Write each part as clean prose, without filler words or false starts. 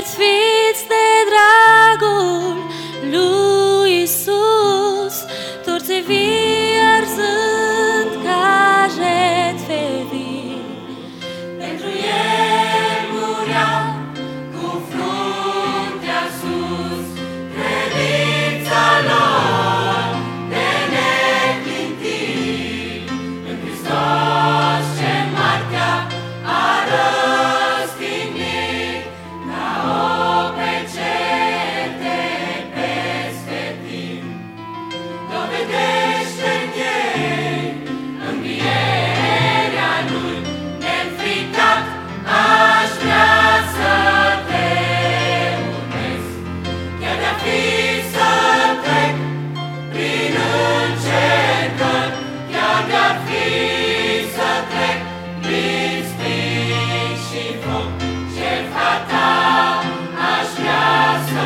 jertfiți de dragul lui Iisus, torțe vii arzând ca jertfe vii. Pentru El murea cu fruntea sus, credința lor de neclintit în Hristos ce moartea a răstignit, ca o pecete peste timp. Dovedește-n ei învierea Lui, neînfricat aș vrea să te urmez. Chiar de-ar fi să trec prin încercări, chiar de-ar fi să trec prin spic și foc, jertfa ta aș vrea să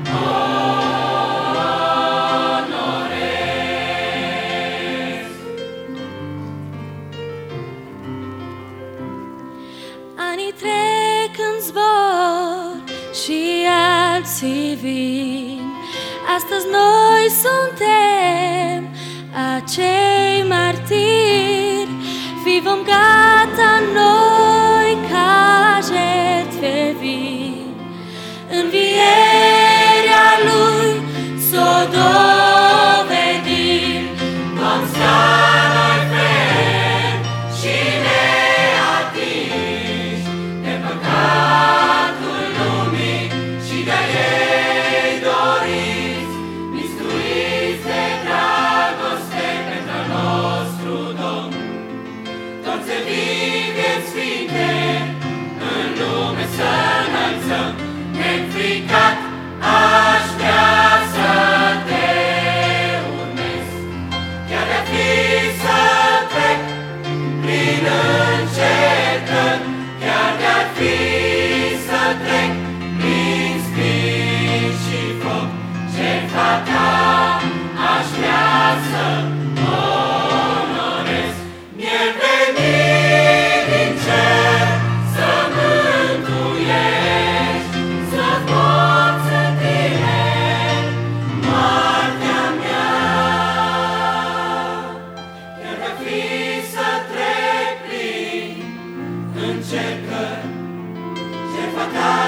onorez. Anii trec în zbor și alții vin. Astăzi noi suntem acei martiri. Fii vom gata noi ca jertfe vii. Învierea Lui s-o dovedim. Vom sta noi fermi și neatinși de păcatul lumii și de-a ei doriți, mistuiți de dragoste pentru al nostru Domn. Torțe vii vieți sfinte, în lume să înălțăm, neînfricat aș vrea să te urmez. Chiar de-ar fi să trec prin încercări, chiar de-ar fi să trec prin spic și foc, jertfa ta aș vrea să onorez. Mi-e venit din cer să mântuiești, să poți să tine moartea mea. Chiar de-ar fi să trec prin încercări, jertfa ta